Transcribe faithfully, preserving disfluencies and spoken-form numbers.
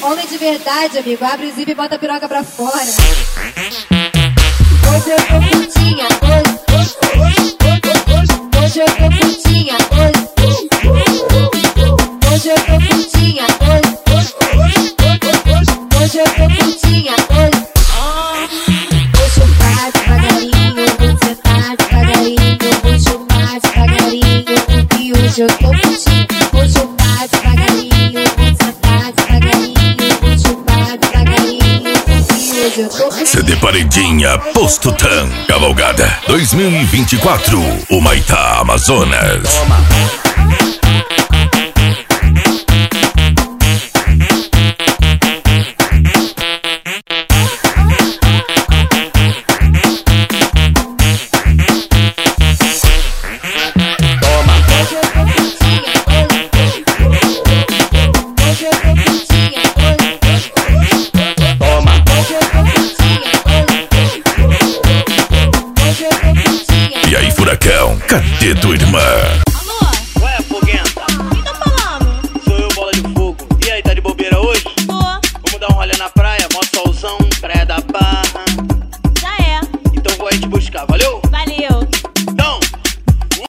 Homem de verdade, amigo, abre o zip e bota a piroca pra fora. Hoje eu tô putinha, hoje, hoje, hoje, hoje eu tô putinha, hoje, hoje eu tô putinha, hoje, hoje eu tô putinha, hoje. Vou chupar devagarinho, vou sentar devagarinho, vou chupar devagarinho, porque hoje eu tô putinha. Vou chupar devagarinho, vou sentar devagarinho, vou chupar devagarinho, porque hoje eu tô putinha. C D Paredinha Posto Tan Cavalgada dois mil e vinte e quatro, Humaitá, Amazonas. E aí, furacão, cadê tua irmã?